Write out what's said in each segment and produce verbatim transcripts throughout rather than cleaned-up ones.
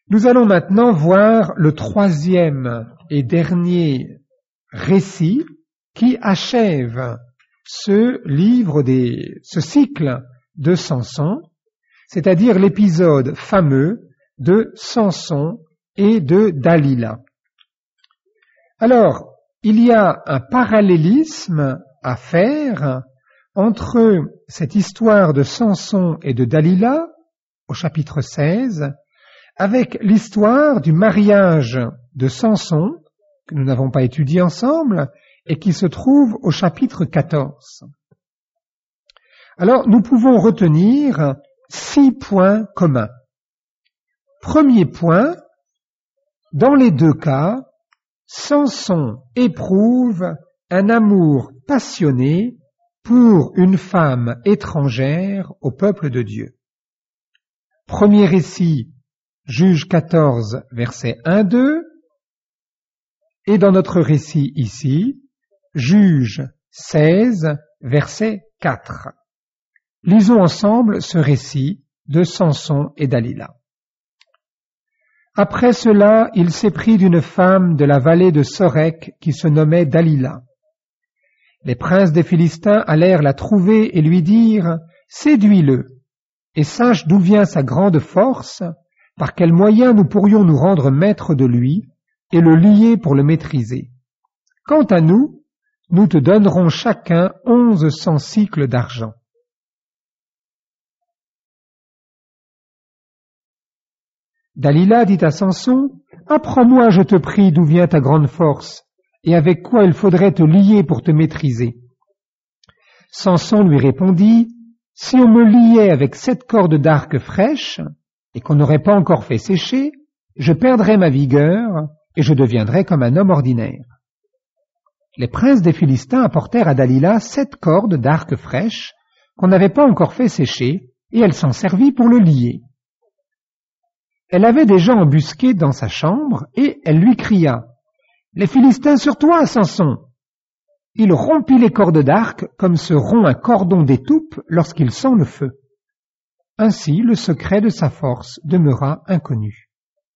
Nous allons maintenant voir le troisième et dernier récit qui achève ce livre des, ce cycle de Samson, c'est-à-dire l'épisode fameux de Samson et de Dalila. Alors, il y a un parallélisme à faire entre cette histoire de Samson et de Dalila, au chapitre seize, avec l'histoire du mariage de Samson, que nous n'avons pas étudié ensemble, et qui se trouve au chapitre quatorze. Alors, nous pouvons retenir six points communs. Premier point, dans les deux cas, Samson éprouve un amour passionné pour une femme étrangère au peuple de Dieu. Premier récit, Juges quatorze, versets un à deux, et dans notre récit ici, Juges seize, verset quatre. Lisons ensemble ce récit de Samson et Dalila. Après cela, il s'éprit d'une femme de la vallée de Sorek qui se nommait Dalila. Les princes des Philistins allèrent la trouver et lui dirent « Séduis-le, et sache d'où vient sa grande force, par quel moyen nous pourrions nous rendre maîtres de lui et le lier pour le maîtriser. Quant à nous, nous te donnerons chacun onze cents cycles d'argent. » Dalila dit à Samson, « Apprends-moi, je te prie, d'où vient ta grande force, et avec quoi il faudrait te lier pour te maîtriser. » Samson lui répondit, « Si on me liait avec sept cordes d'arc fraîches, et qu'on n'aurait pas encore fait sécher, je perdrais ma vigueur, et je deviendrais comme un homme ordinaire. » Les princes des Philistins apportèrent à Dalila sept cordes d'arc fraîches, qu'on n'avait pas encore fait sécher, et elle s'en servit pour le lier. Elle avait des gens embusqués dans sa chambre, et elle lui cria, « Les Philistins sur toi, Samson !» Il rompit les cordes d'arc comme se rompt un cordon d'étoupe lorsqu'il sent le feu. Ainsi, le secret de sa force demeura inconnu.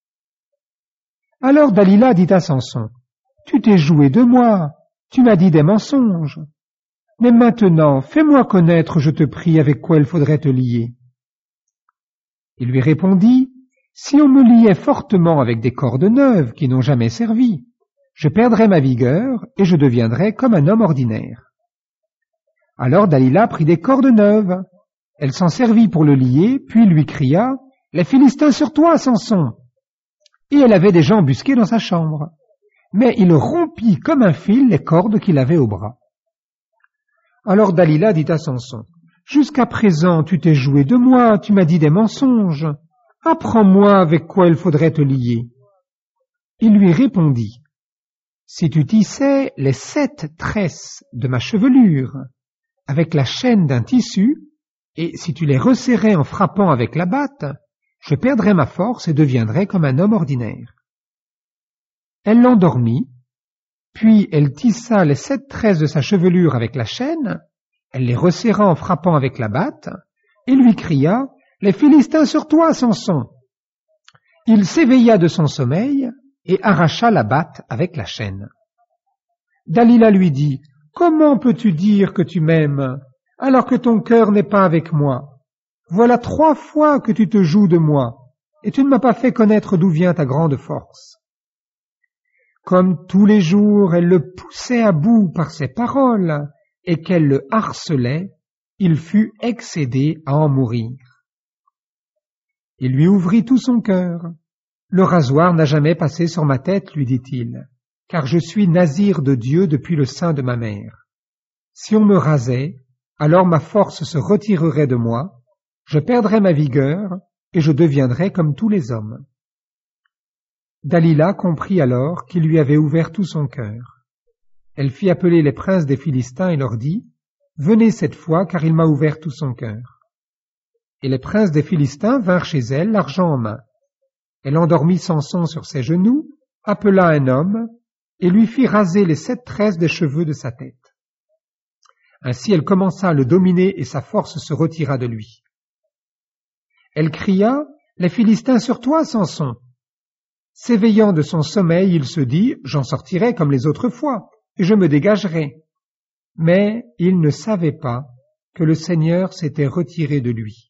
Alors Dalila dit à Samson, « Tu t'es joué de moi, tu m'as dit des mensonges. Mais maintenant, fais-moi connaître, je te prie, avec quoi il faudrait te lier. » Il lui répondit, « Si on me liait fortement avec des cordes neuves qui n'ont jamais servi, je perdrais ma vigueur et je deviendrais comme un homme ordinaire. » Alors Dalila prit des cordes neuves. Elle s'en servit pour le lier, puis lui cria, « Les Philistins sur toi, Samson !» Et elle avait des gens embusqués dans sa chambre. Mais il rompit comme un fil les cordes qu'il avait au bras. Alors Dalila dit à Samson, « Jusqu'à présent tu t'es joué de moi, tu m'as dit des mensonges. Apprends-moi avec quoi il faudrait te lier. » Il lui répondit, « Si tu tissais les sept tresses de ma chevelure avec la chaîne d'un tissu, et si tu les resserrais en frappant avec la batte, je perdrais ma force et deviendrais comme un homme ordinaire. » Elle l'endormit, puis elle tissa les sept tresses de sa chevelure avec la chaîne, elle les resserra en frappant avec la batte, et lui cria, « Les Philistins sur toi, Samson !» Il s'éveilla de son sommeil et arracha la batte avec la chaîne. Dalila lui dit, « Comment peux-tu dire que tu m'aimes, alors que ton cœur n'est pas avec moi? Voilà trois fois que tu te joues de moi, et tu ne m'as pas fait connaître d'où vient ta grande force. » Comme tous les jours elle le poussait à bout par ses paroles, et qu'elle le harcelait, il fut excédé à en mourir. Il lui ouvrit tout son cœur. « Le rasoir n'a jamais passé sur ma tête, lui dit-il, car je suis nazir de Dieu depuis le sein de ma mère. Si on me rasait, alors ma force se retirerait de moi, je perdrais ma vigueur et je deviendrais comme tous les hommes. » Dalila comprit alors qu'il lui avait ouvert tout son cœur. Elle fit appeler les princes des Philistins et leur dit, « Venez cette fois, car il m'a ouvert tout son cœur. » Et les princes des Philistins vinrent chez elle, l'argent en main. Elle endormit Samson sur ses genoux, appela un homme, et lui fit raser les sept tresses des cheveux de sa tête. Ainsi elle commença à le dominer et sa force se retira de lui. Elle cria, « Les Philistins sur toi, Samson !» S'éveillant de son sommeil, il se dit « J'en sortirai comme les autres fois, et je me dégagerai. » Mais il ne savait pas que le Seigneur s'était retiré de lui.